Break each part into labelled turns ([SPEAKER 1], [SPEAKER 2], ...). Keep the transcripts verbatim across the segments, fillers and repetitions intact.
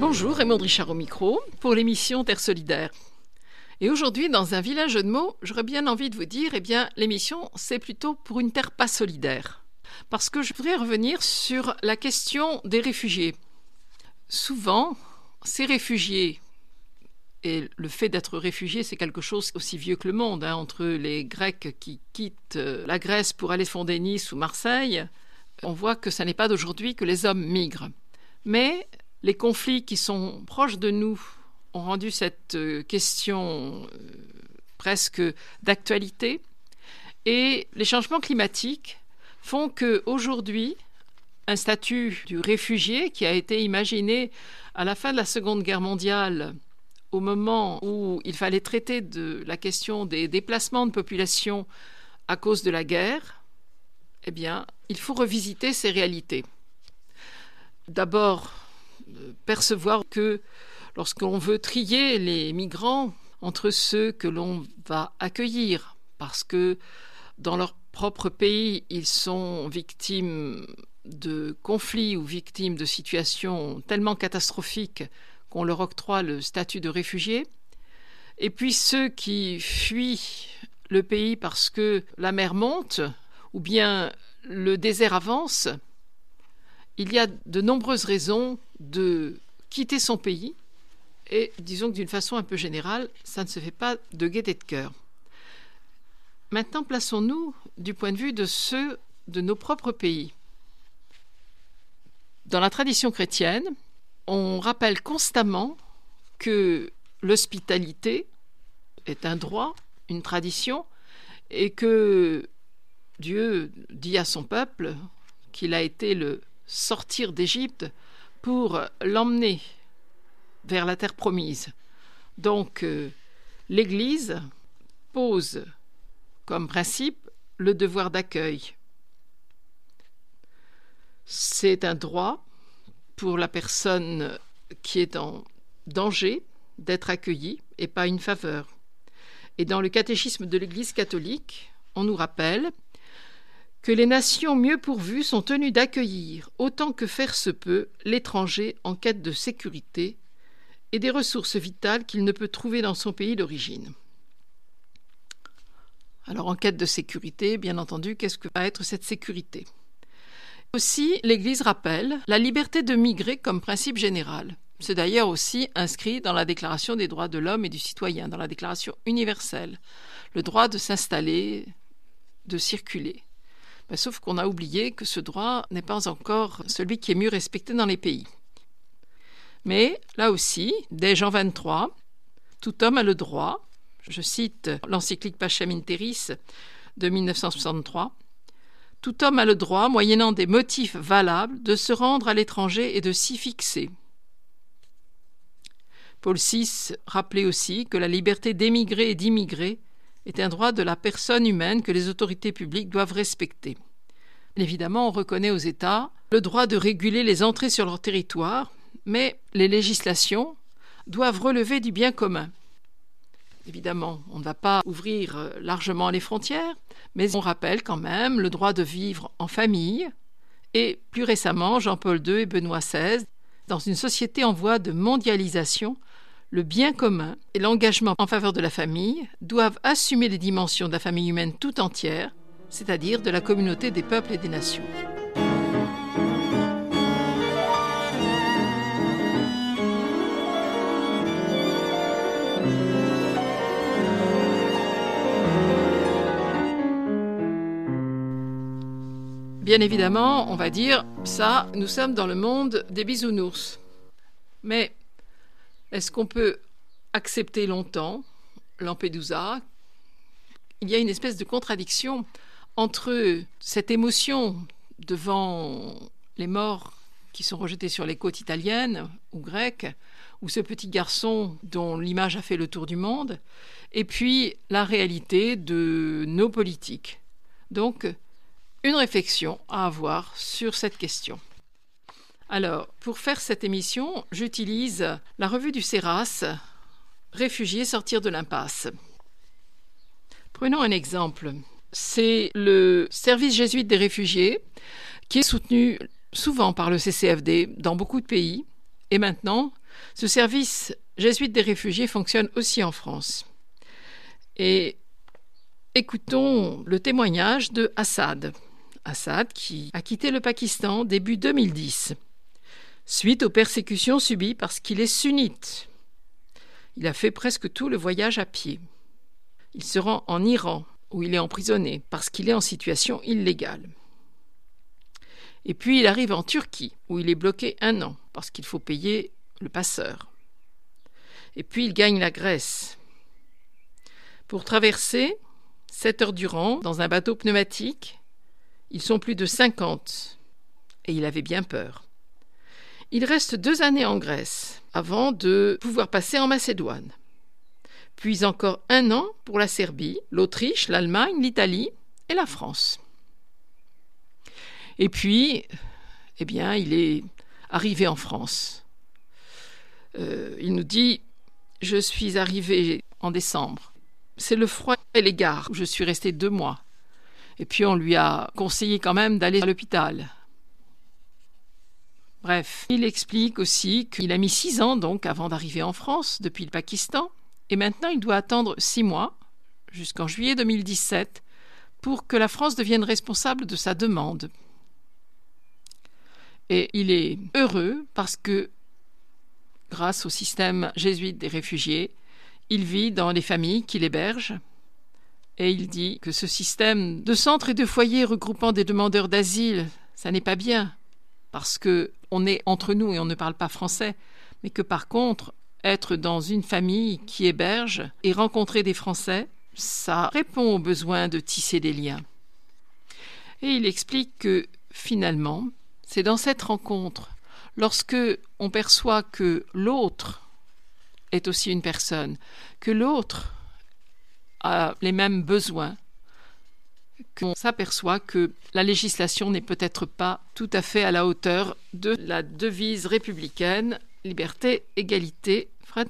[SPEAKER 1] Bonjour, Raymond Richard au micro pour l'émission Terre Solidaire. Et aujourd'hui, dans un vilain jeu de mots, j'aurais bien envie de vous dire, eh bien, l'émission, c'est plutôt pour une terre pas solidaire. Parce que je voudrais revenir sur la question des réfugiés. Souvent, ces réfugiés, et le fait d'être réfugié, c'est quelque chose aussi vieux que le monde, hein, entre les Grecs qui quittent la Grèce pour aller fonder Nice ou Marseille, on voit que ce n'est pas d'aujourd'hui que les hommes migrent. Mais les conflits qui sont proches de nous ont rendu cette question presque d'actualité. Et les changements climatiques font qu'aujourd'hui, un statut du réfugié qui a été imaginé à la fin de la Seconde Guerre mondiale, au moment où il fallait traiter de la question des déplacements de population à cause de la guerre, eh bien, il faut revisiter ces réalités. D'abord, percevoir que lorsqu'on veut trier les migrants entre ceux que l'on va accueillir, parce que dans leur propre pays, ils sont victimes de conflits ou victimes de situations tellement catastrophiques qu'on leur octroie le statut de réfugié, et puis ceux qui fuient le pays parce que la mer monte ou bien le désert avance, il y a de nombreuses raisons de quitter son pays et disons que d'une façon un peu générale, ça ne se fait pas de gaieté de cœur. Maintenant, plaçons-nous du point de vue de ceux de nos propres pays. Dans la tradition chrétienne, on rappelle constamment que l'hospitalité est un droit, une tradition, et que Dieu dit à son peuple qu'il a été le sortir d'Égypte pour l'emmener vers la terre promise. Donc, euh, l'Église pose comme principe le devoir d'accueil. C'est un droit pour la personne qui est en danger d'être accueillie et pas une faveur. Et dans le catéchisme de l'Église catholique, on nous rappelle que les nations mieux pourvues sont tenues d'accueillir, autant que faire se peut, l'étranger en quête de sécurité et des ressources vitales qu'il ne peut trouver dans son pays d'origine. Alors, en quête de sécurité, bien entendu, qu'est-ce que va être cette sécurité ? Aussi, l'Église rappelle la liberté de migrer comme principe général. C'est d'ailleurs aussi inscrit dans la Déclaration des droits de l'homme et du citoyen, dans la Déclaration universelle, le droit de s'installer, de circuler. Ben, sauf qu'on a oublié que ce droit n'est pas encore celui qui est mieux respecté dans les pays. Mais là aussi, dès Jean vingt-trois, tout homme a le droit, je cite l'encyclique Pacem in Terris de mille neuf cent soixante-trois, tout homme a le droit, moyennant des motifs valables, de se rendre à l'étranger et de s'y fixer. Paul six rappelait aussi que la liberté d'émigrer et d'immigrer est un droit de la personne humaine que les autorités publiques doivent respecter. Évidemment, on reconnaît aux États le droit de réguler les entrées sur leur territoire, mais les législations doivent relever du bien commun. Évidemment, on ne va pas ouvrir largement les frontières, mais on rappelle quand même le droit de vivre en famille, et plus récemment, Jean-Paul deux et Benoît seize, dans une société en voie de mondialisation, le bien commun et l'engagement en faveur de la famille doivent assumer les dimensions de la famille humaine tout entière, c'est-à-dire de la communauté des peuples et des nations. Bien évidemment, on va dire, ça, nous sommes dans le monde des bisounours. Mais est-ce qu'on peut accepter longtemps Lampedusa ? Il y a une espèce de contradiction entre cette émotion devant les morts qui sont rejetés sur les côtes italiennes ou grecques, ou ce petit garçon dont l'image a fait le tour du monde, et puis la réalité de nos politiques. Donc, une réflexion à avoir sur cette question. Alors, pour faire cette émission, j'utilise la revue du CERAS, Réfugiés sortir de l'impasse. Prenons un exemple. C'est le service jésuite des réfugiés qui est soutenu souvent par le C C F D dans beaucoup de pays Et maintenant, ce service jésuite des réfugiés fonctionne aussi en France. Et écoutons le témoignage de Assad. Assad qui a quitté le Pakistan début deux mille dix, suite aux persécutions subies parce qu'il est sunnite. Il a fait presque tout le voyage à pied. Il se rend en Iran, où il est emprisonné, parce qu'il est en situation illégale. Et puis il arrive en Turquie, où il est bloqué un an, parce qu'il faut payer le passeur. Et puis il gagne la Grèce. Pour traverser, sept heures durant, dans un bateau pneumatique, ils sont plus de cinquante, et il avait bien peur. Il reste deux années en Grèce, avant de pouvoir passer en Macédoine. Puis encore un an pour la Serbie, l'Autriche, l'Allemagne, l'Italie et la France. Et puis, eh bien, il est arrivé en France. Euh, il nous dit « Je suis arrivé en décembre. C'est le froid et les gares où je suis resté deux mois. Et puis on lui a conseillé quand même d'aller à l'hôpital. » Bref, il explique aussi qu'il a mis six ans donc avant d'arriver en France depuis le Pakistan, et maintenant il doit attendre six mois, jusqu'en juillet deux mille dix-sept, pour que la France devienne responsable de sa demande. Et il est heureux parce que, grâce au système jésuite des réfugiés, il vit dans les familles qu'il héberge, et il dit que ce système de centres et de foyers regroupant des demandeurs d'asile, ça n'est pas bien, parce qu'on est entre nous et on ne parle pas français, mais que par contre, être dans une famille qui héberge et rencontrer des Français, ça répond au besoin de tisser des liens. Et il explique que finalement, c'est dans cette rencontre, lorsque on perçoit que l'autre est aussi une personne, que l'autre a les mêmes besoins, qu'on s'aperçoit que la législation n'est peut-être pas tout à fait à la hauteur de la devise républicaine « Liberté, égalité, fraternité ».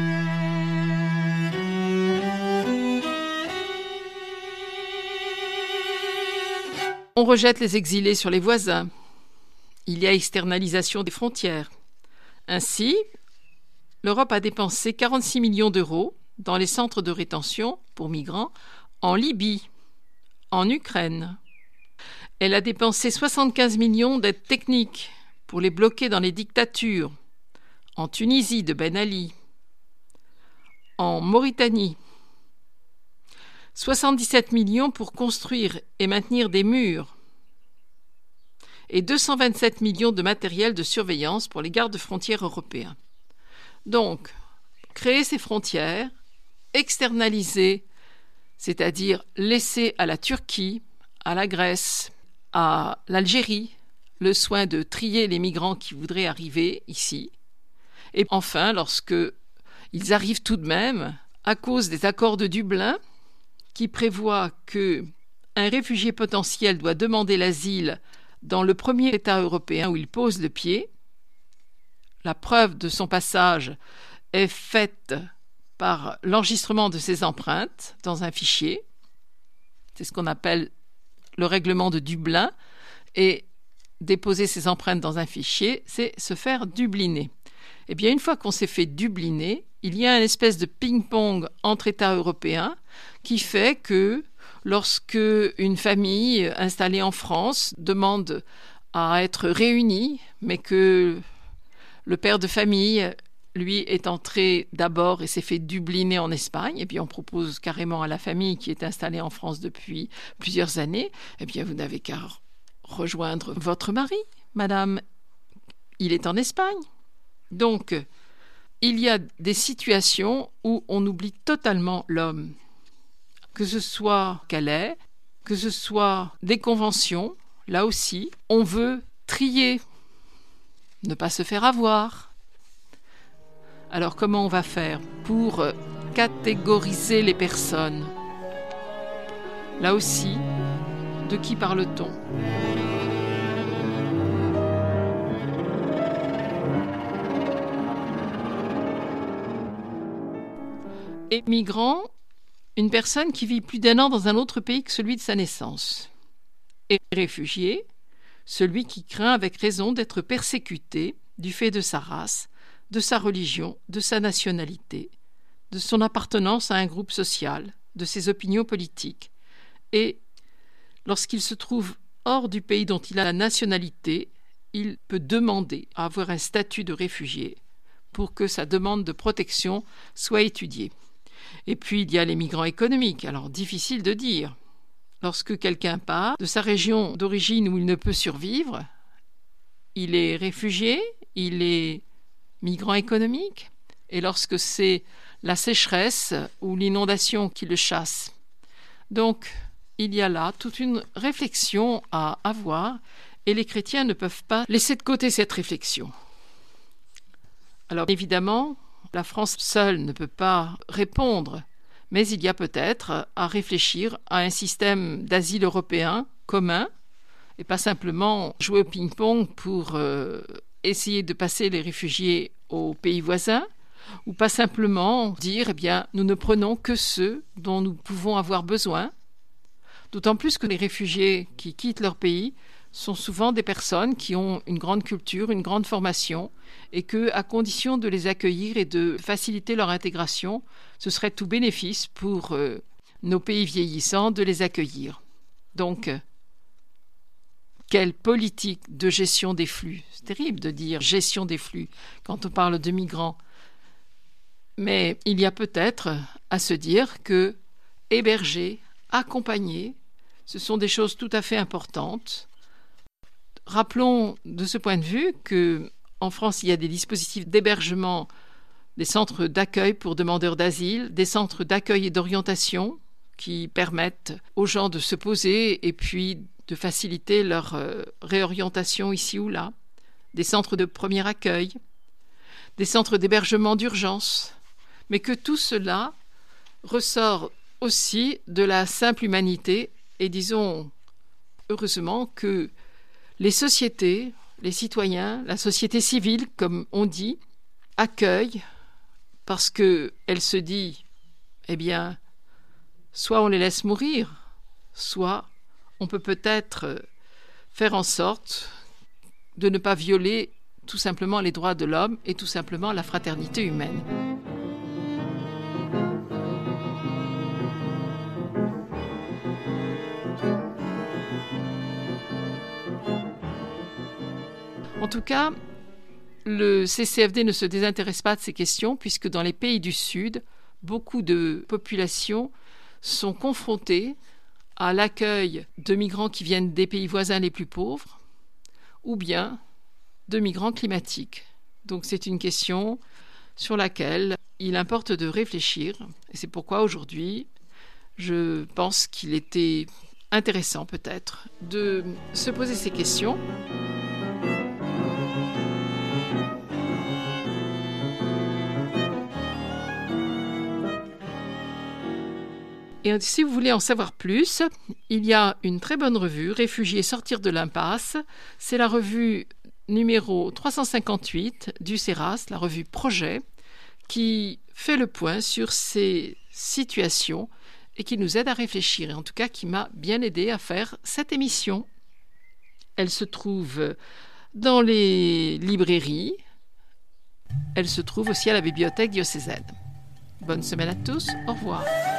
[SPEAKER 1] On rejette les exilés sur les voisins. Il y a externalisation des frontières. Ainsi, l'Europe a dépensé quarante-six millions d'euros dans les centres de rétention pour migrants en Libye, en Ukraine. Elle a dépensé soixante-quinze millions d'aides techniques pour les bloquer dans les dictatures, en Tunisie de Ben Ali, en Mauritanie. soixante-dix-sept millions pour construire et maintenir des murs et deux cent vingt-sept millions de matériel de surveillance pour les gardes-frontières européens. Donc, créer ces frontières, externaliser, c'est-à-dire laisser à la Turquie, à la Grèce, à l'Algérie, le soin de trier les migrants qui voudraient arriver ici. Et enfin, lorsque ils arrivent tout de même, à cause des accords de Dublin, qui prévoient qu'un réfugié potentiel doit demander l'asile dans le premier État européen où il pose le pied, la preuve de son passage est faite par l'enregistrement de ses empreintes dans un fichier. C'est ce qu'on appelle le règlement de Dublin. Et déposer ses empreintes dans un fichier, c'est se faire dubliner. Eh bien, une fois qu'on s'est fait dubliner, il y a une espèce de ping-pong entre États européens qui fait que lorsque une famille installée en France demande à être réunie, mais que le père de famille, lui, est entré d'abord et s'est fait dubliner en Espagne, et puis on propose carrément à la famille qui est installée en France depuis plusieurs années, eh bien, vous n'avez qu'à rejoindre votre mari, madame. Il est en Espagne. Donc, il y a des situations où on oublie totalement l'homme. Que ce soit Calais, que ce soit des conventions, là aussi, on veut trier, ne pas se faire avoir. Alors comment on va faire pour catégoriser les personnes? Là aussi, de qui parle-t-on? Et migrant, une personne qui vit plus d'un an dans un autre pays que celui de sa naissance. Et réfugié, celui qui craint avec raison d'être persécuté du fait de sa race, de sa religion, de sa nationalité, de son appartenance à un groupe social, de ses opinions politiques, et lorsqu'il se trouve hors du pays dont il a la nationalité, il peut demander à avoir un statut de réfugié pour que sa demande de protection soit étudiée. Et puis il y a les migrants économiques, alors difficile de dire. Lorsque quelqu'un part de sa région d'origine où il ne peut survivre, il est réfugié, il est migrant économique, et lorsque c'est la sécheresse ou l'inondation qui le chasse. Donc, il y a là toute une réflexion à avoir, et les chrétiens ne peuvent pas laisser de côté cette réflexion. Alors, évidemment, la France seule ne peut pas répondre, mais il y a peut-être à réfléchir à un système d'asile européen commun, et pas simplement jouer au ping-pong pour euh, essayer de passer les réfugiés aux pays voisins, ou pas simplement dire, eh bien, nous ne prenons que ceux dont nous pouvons avoir besoin, d'autant plus que les réfugiés qui quittent leur pays sont souvent des personnes qui ont une grande culture, une grande formation, et que, à condition de les accueillir et de faciliter leur intégration, ce serait tout bénéfice pour euh, nos pays vieillissants de les accueillir. Donc, euh, quelle politique de gestion des flux? C'est terrible de dire gestion des flux quand on parle de migrants. Mais il y a peut-être à se dire que héberger, accompagner, ce sont des choses tout à fait importantes. Rappelons de ce point de vue qu'en France, il y a des dispositifs d'hébergement, des centres d'accueil pour demandeurs d'asile, des centres d'accueil et d'orientation qui permettent aux gens de se poser et puis de faciliter leur euh, réorientation ici ou là, des centres de premier accueil, des centres d'hébergement d'urgence, mais que tout cela ressort aussi de la simple humanité et disons heureusement que les sociétés, les citoyens, la société civile, comme on dit, accueillent parce qu'elle se dit, eh bien, soit on les laisse mourir, soit on peut peut-être faire en sorte de ne pas violer tout simplement les droits de l'homme et tout simplement la fraternité humaine. En tout cas, le C C F D ne se désintéresse pas de ces questions puisque dans les pays du Sud, beaucoup de populations sont confrontées à l'accueil de migrants qui viennent des pays voisins les plus pauvres ou bien de migrants climatiques. Donc c'est une question sur laquelle il importe de réfléchir et c'est pourquoi aujourd'hui, je pense qu'il était intéressant peut-être de se poser ces questions. Et si vous voulez en savoir plus, il y a une très bonne revue, Réfugiés sortir de l'impasse. C'est la revue numéro trois cent cinquante-huit du CERAS, la revue Projet, qui fait le point sur ces situations et qui nous aide à réfléchir, et en tout cas qui m'a bien aidé à faire cette émission. Elle se trouve dans les librairies, elle se trouve aussi à la bibliothèque diocésaine. Bonne semaine à tous, au revoir.